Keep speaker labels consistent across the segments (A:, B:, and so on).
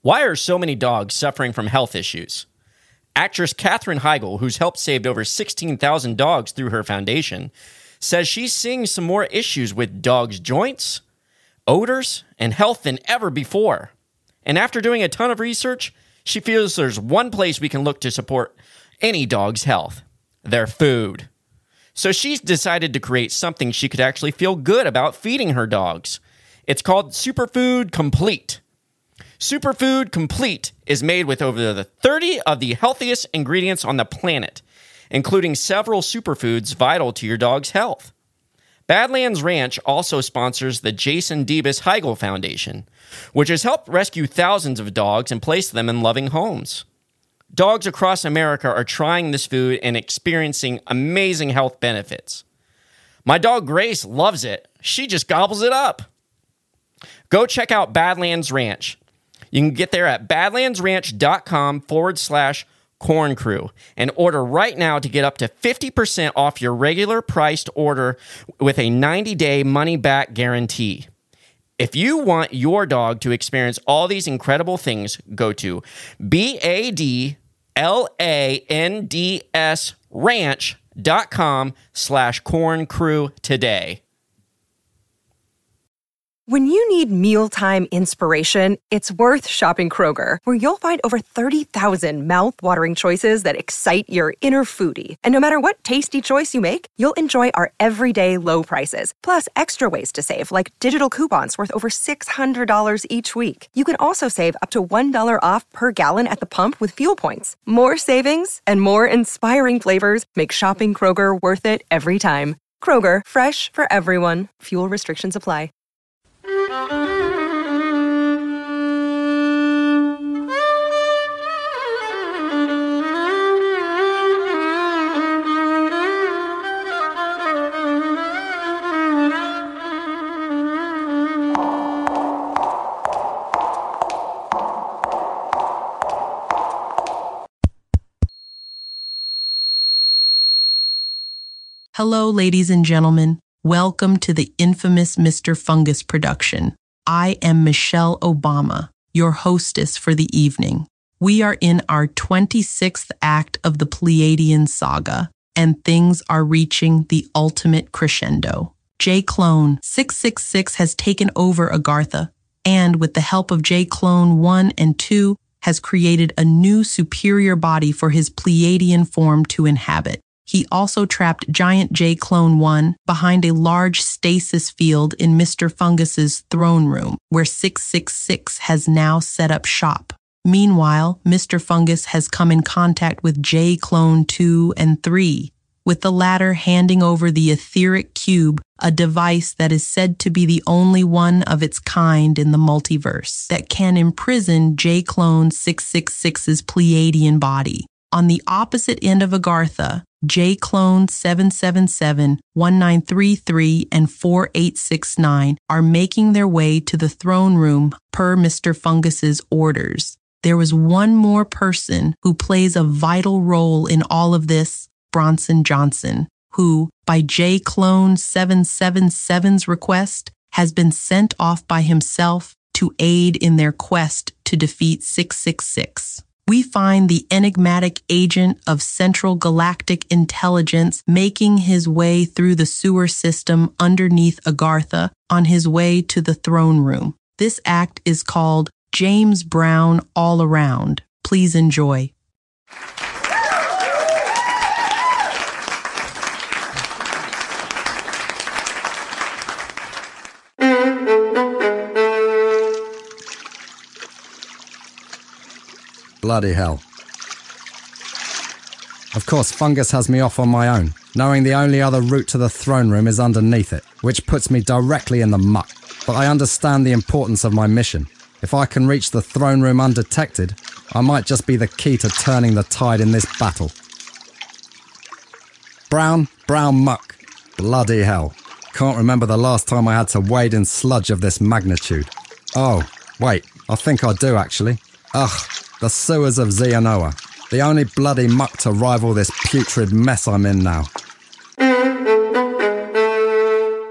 A: Why are so many dogs suffering from health issues? Actress Katherine Heigl, who's helped save over 16,000 dogs through her foundation, says she's seeing some more issues with dogs' joints, odors, and health than ever before. And after doing a ton of research, she feels there's one place we can look to support any dog's health: their food. So she's decided to create something she could actually feel good about feeding her dogs. It's called Superfood Complete. Superfood Complete is made with over 30 of the healthiest ingredients on the planet, including several superfoods vital to your dog's health. Badlands Ranch also sponsors the Jason Debus Heigl Foundation, which has helped rescue thousands of dogs and place them in loving homes. Dogs across America are trying this food and experiencing amazing health benefits. My dog Grace loves it. She just gobbles it up. Go check out Badlands Ranch. You can get there at badlandsranch.com/Corn Crew and order right now to get up to 50% off your regular priced order with a 90-day money-back guarantee. If you want your dog to experience all these incredible things, go to BADLANDS ranch.com/Corn Crew today.
B: When you need mealtime inspiration, it's worth shopping Kroger, where you'll find over 30,000 mouth-watering choices that excite your inner foodie. And no matter what tasty choice you make, you'll enjoy our everyday low prices, plus extra ways to save, like digital coupons worth over $600 each week. You can also save up to $1 off per gallon at the pump with fuel points. More savings and more inspiring flavors make shopping Kroger worth it every time. Kroger, fresh for everyone. Fuel restrictions apply.
C: Hello, ladies and gentlemen. Welcome to the infamous Mr. Fungus production. I am Michelle Obama, your hostess for the evening. We are in our 26th act of the Pleiadian saga, and things are reaching the ultimate crescendo. J. Clone 666 has taken over Agartha, and with the help of J. Clone 1 and 2, has created a new superior body for his Pleiadian form to inhabit. He also trapped Giant J. Clone 1 behind a large stasis field in Mr. Fungus's throne room, where 666 has now set up shop. Meanwhile, Mr. Fungus has come in contact with J. Clone 2 and 3, with the latter handing over the etheric cube, a device that is said to be the only one of its kind in the multiverse that can imprison J. Clone 666's Pleiadian body. On the opposite end of Agartha, J. Clone 777, 1933, and 4869 are making their way to the throne room per Mr. Fungus's orders. There is one more person who plays a vital role in all of this, Bronson Johnson, who, by J. Clone 777's request, has been sent off by himself to aid in their quest to defeat 666. We find the enigmatic agent of Central Galactic Intelligence making his way through the sewer system underneath Agartha on his way to the throne room. This act is called James Brown All Around. Please enjoy.
D: Bloody hell. Of course, Fungus has me off on my own, knowing the only other route to the throne room is underneath it, which puts me directly in the muck. But I understand the importance of my mission. If I can reach the throne room undetected, I might just be the key to turning the tide in this battle. Brown muck. Bloody hell. Can't remember the last time I had to wade in sludge of this magnitude. Oh, wait, I think I do actually. Ugh. The sewers of Xeanoa. The only bloody muck to rival this putrid mess I'm in now.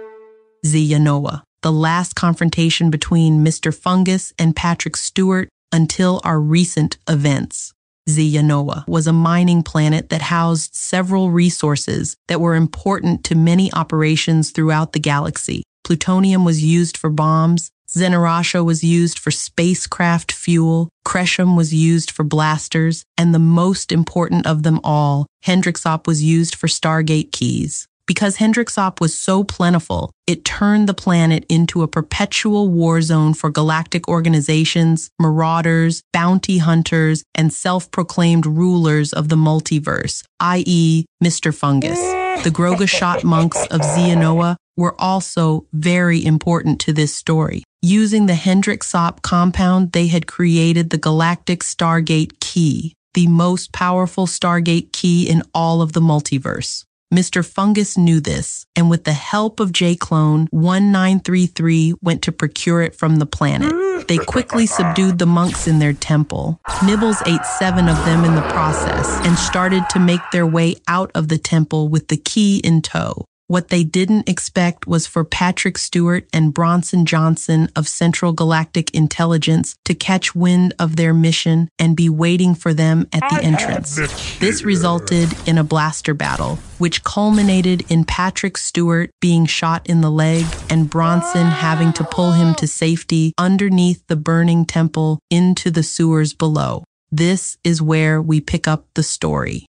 C: Xeanoa, the last confrontation between Mr. Fungus and Patrick Stewart, until our recent events. Xenoa was a mining planet that housed several resources that were important to many operations throughout the galaxy. Plutonium was used for bombs, Xenarasha was used for spacecraft fuel, Cresham was used for blasters, and the most important of them all, Hendrixop was used for Stargate keys. Because Hendrixop was so plentiful, it turned the planet into a perpetual war zone for galactic organizations, marauders, bounty hunters, and self-proclaimed rulers of the multiverse, i.e. Mr. Fungus. The Grogashot monks of Xenoa were also very important to this story. Using the Hendrixop compound, they had created the Galactic Stargate Key, the most powerful Stargate key in all of the multiverse. Mr. Fungus knew this, and with the help of J-Clone, 1933 went to procure it from the planet. They quickly subdued the monks in their temple. Nibbles ate 7 of them in the process and started to make their way out of the temple with the key in tow. What they didn't expect was for Patrick Stewart and Bronson Johnson of Central Galactic Intelligence to catch wind of their mission and be waiting for them at the entrance. This resulted in a blaster battle, which culminated in Patrick Stewart being shot in the leg and Bronson having to pull him to safety underneath the burning temple into the sewers below. This is where we pick up the story.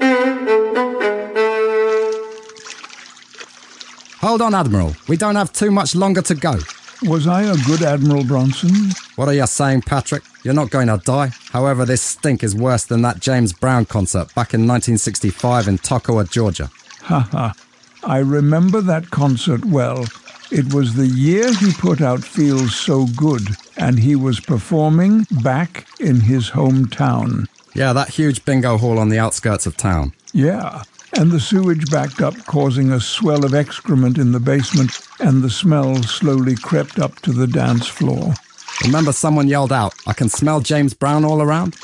D: Hold on, Admiral. We don't have too much longer to go.
E: Was I a good Admiral, Bronson?
D: What are you saying, Patrick? You're not going to die. However, this stink is worse than that James Brown concert back in 1965 in Toccoa, Georgia.
E: Haha. I remember that concert well. It was the year he put out Feels So Good, and he was performing back in his hometown.
D: Yeah, that huge bingo hall on the outskirts of town.
E: Yeah. And the sewage backed up, causing a swell of excrement in the basement, and the smell slowly crept up to the dance floor.
D: Remember someone yelled out, "I can smell James Brown all around"?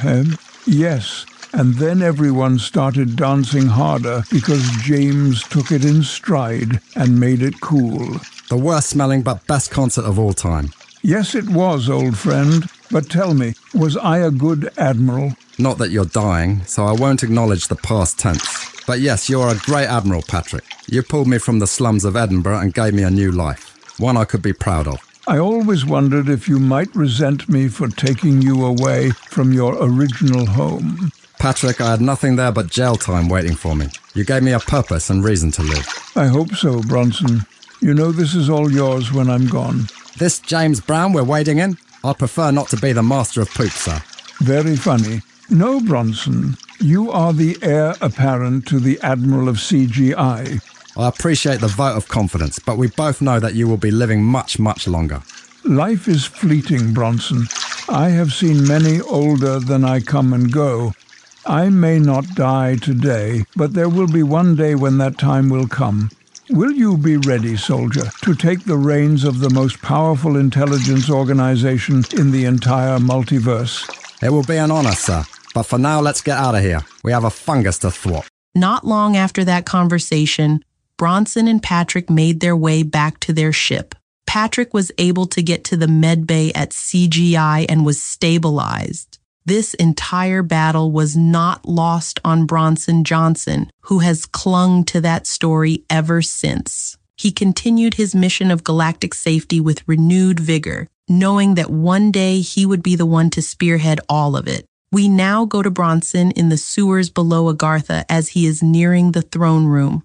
E: Yes, and then everyone started dancing harder because James took it in stride and made it cool.
D: The worst smelling but best concert of all time.
E: Yes, it was, old friend. But tell me, was I a good Admiral?
D: Not that you're dying, so I won't acknowledge the past tense. But yes, you're a great Admiral, Patrick. You pulled me from the slums of Edinburgh and gave me a new life. One I could be proud of.
E: I always wondered if you might resent me for taking you away from your original home.
D: Patrick, I had nothing there but jail time waiting for me. You gave me a purpose and reason to live.
E: I hope so, Bronson. You know this is all yours when I'm gone.
D: This James Brown we're wading in? I'd prefer not to be the master of poop, sir.
E: Very funny. No, Bronson. You are the heir apparent to the Admiral of CGI.
D: I appreciate the vote of confidence, but we both know that you will be living much, much longer.
E: Life is fleeting, Bronson. I have seen many older than I come and go. I may not die today, but there will be one day when that time will come. Will you be ready, soldier, to take the reins of the most powerful intelligence organization in the entire multiverse?
D: It will be an honor, sir. But for now, let's get out of here. We have a fungus to thwart.
C: Not long after that conversation, Bronson and Patrick made their way back to their ship. Patrick was able to get to the medbay at CGI and was stabilized. This entire battle was not lost on Bronson Johnson, who has clung to that story ever since. He continued his mission of galactic safety with renewed vigor, knowing that one day he would be the one to spearhead all of it. We now go to Bronson in the sewers below Agartha as he is nearing the throne room.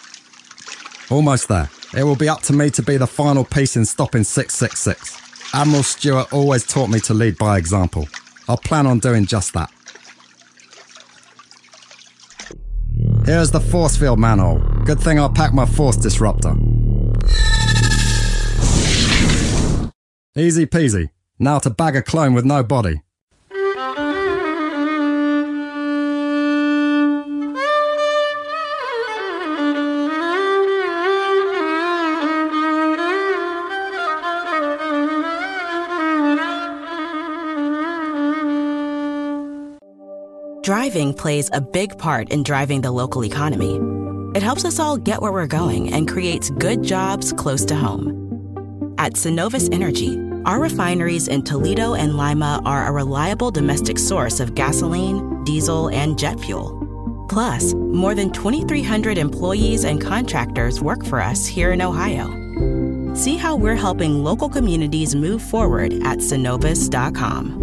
D: Almost there. It will be up to me to be the final piece in stopping 666. Admiral Stewart always taught me to lead by example. I'll plan on doing just that. Here's the force field manhole. Good thing I packed my force disruptor. Easy peasy. Now to bag a clone with no body.
F: Driving plays a big part in driving the local economy. It helps us all get where we're going and creates good jobs close to home. At Synovus Energy, Our refineries in Toledo and Lima are a reliable domestic source of gasoline, diesel, and jet fuel. Plus, more than 2,300 employees and contractors work for us here in Ohio. See how we're helping local communities move forward at Synovus.com.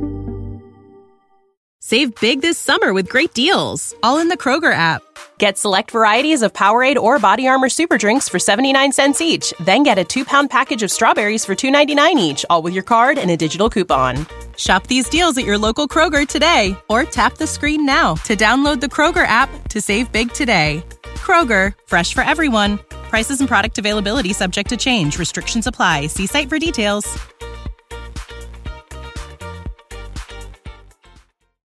G: Save big this summer with great deals, all in the Kroger app.
H: Get select varieties of Powerade or Body Armor Super Drinks for 79 cents each. Then get a 2-pound package of strawberries for $2.99 each, all with your card and a digital coupon.
G: Shop these deals at your local Kroger today, or tap the screen now to download the Kroger app to save big today. Kroger, fresh for everyone. Prices and product availability subject to change. Restrictions apply. See site for details.